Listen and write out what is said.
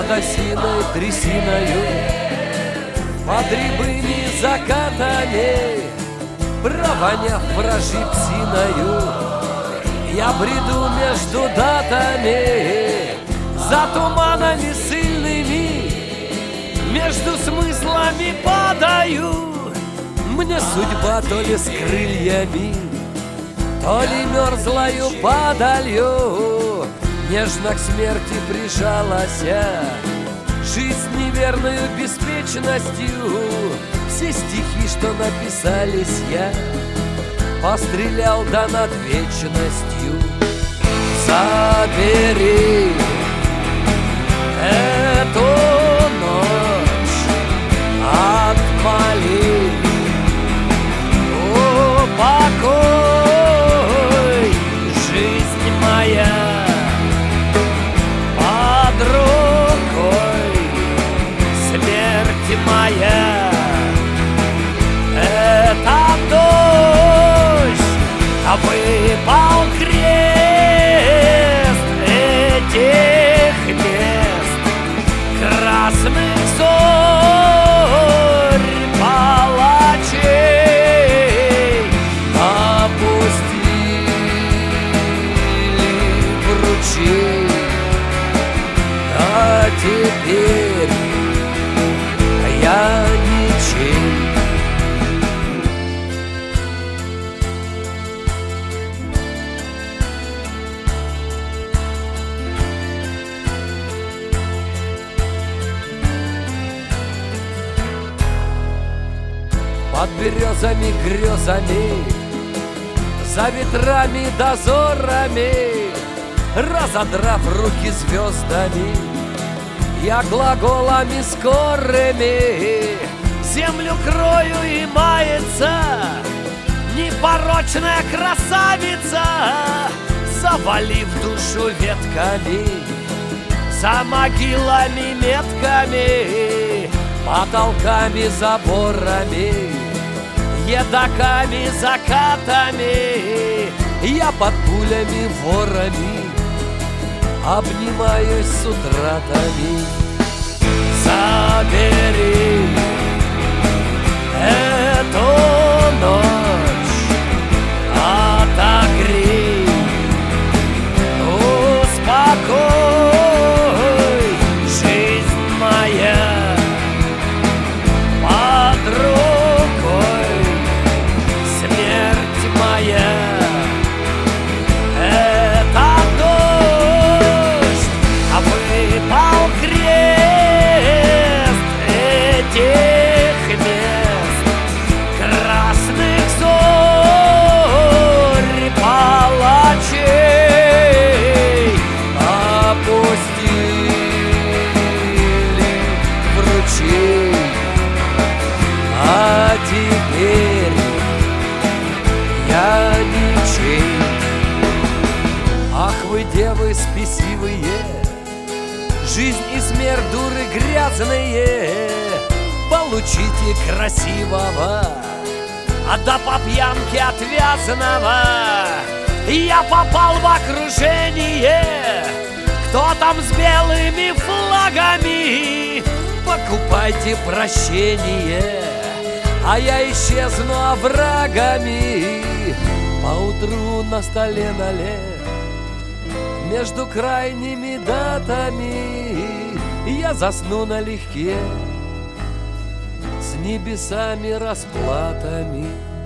над осиной трясиною, под рябыми закатами, провоняв вражьей псиною, я бреду между датами, за туманами сильными, между смыслами падаю. Мне судьба то ли с крыльями, то ли мерзлою падалью нежно к смерти прижалась. Жизнь неверную беспечностью, все стихи, что написались, я пострелял да над вечностью. Забери эту ночь от молитв, упокой, жизнь моя, под рукой смерть моя. Это дождь, выпал крест этих мест, красных зорь палачей опустили в ручей. А теперь я ничей. Под березами грезами, за ветрами дозорами, разодрав руки звездами, я глаголами скорыми землю крою, и мается непорочная красавица, завалив душу ветками, за могилами метками, потолками, заборами, едоками, закатами. Я под пулями, ворами обнимаюсь с утратами. Забери эту ночь, отогрей, успокой, жизнь моя, под рукой смерть моя. Это дождь, выпал крест этих мест, красных зорь палачей опустили в ручей. А теперь я ничей. Ах вы, девы спесивые, жизнь и смерть, дуры грязные, получите красивого, а да по пьянке отвязанного. Я попал в окружение, кто там с белыми флагами, покупайте прощение, а я исчезну оврагами. Поутру на столе налет, между крайними датами, я засну налегке с небесами расплатами.